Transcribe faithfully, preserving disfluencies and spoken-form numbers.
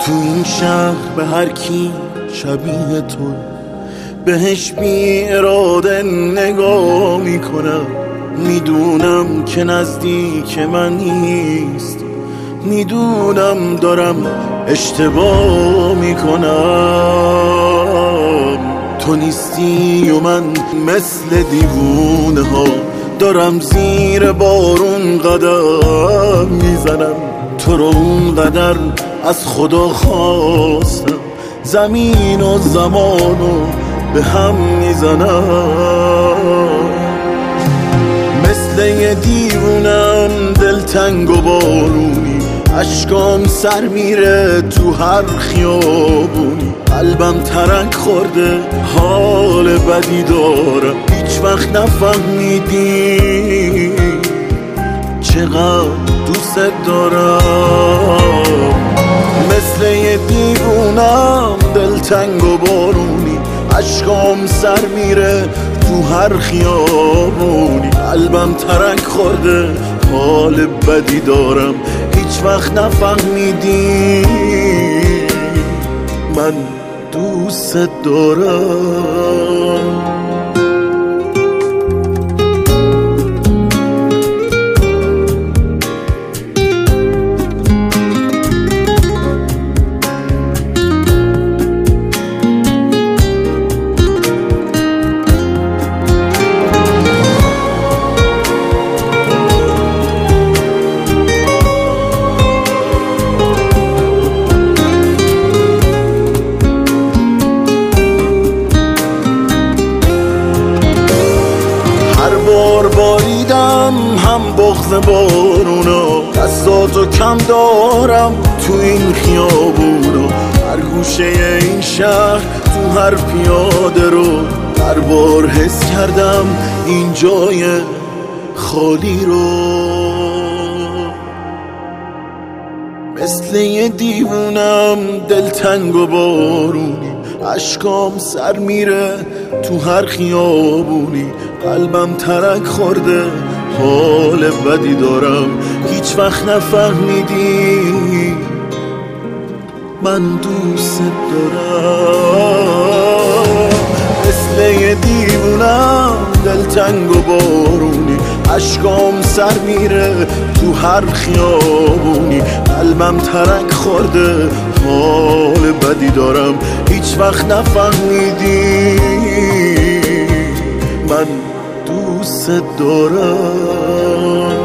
تو این شهر به هر کی شبیه تو بهش بی اراده نگاه میکنم. میدونم که نزدیک من نیست، میدونم دارم اشتباه میکنم. تو نیستی و من مثل دیوونه ها دارم زیر بارون قدم میزنم. تو رو اونقدر از خدا خواستم زمین و زمانو به هم میزنم. مثل یه دیوونم دلتنگ و بارونی، اشکام سر میره تو هر خیابونی. قلبم ترک خورده حال بدی دارم، هیچ وقت نفهمیدی چقدر دوست دارم. مثل یه دیوونم دلتنگ و بارونی، اشکام سر میره تو هر خیابونی. قلبم ترک خورده حال بدی دارم، هیچ وقت نفهمیدی من دوست دارم. بار باریدم هم بغض بارونا، دستاتو کم دارم تو این خیابونا. هر گوشه این شهر تو هر پیاده رو هر بار حس کردم این جای خالی رو. مثل یه دیوونم دلتنگ و بارونی، اشکام سر میره تو هر خیابونی. قلبم ترک خورده حال بدی دارم، هیچ وقت نفهمیدی من دوست دارم. مثل یه دیوونم دلتنگ و بارونی، اشکام سر میره تو هر خیابونی. قلبم ترک خورده حال بدی دارم، هیچ وقت نفهمیدی من دوست دارم.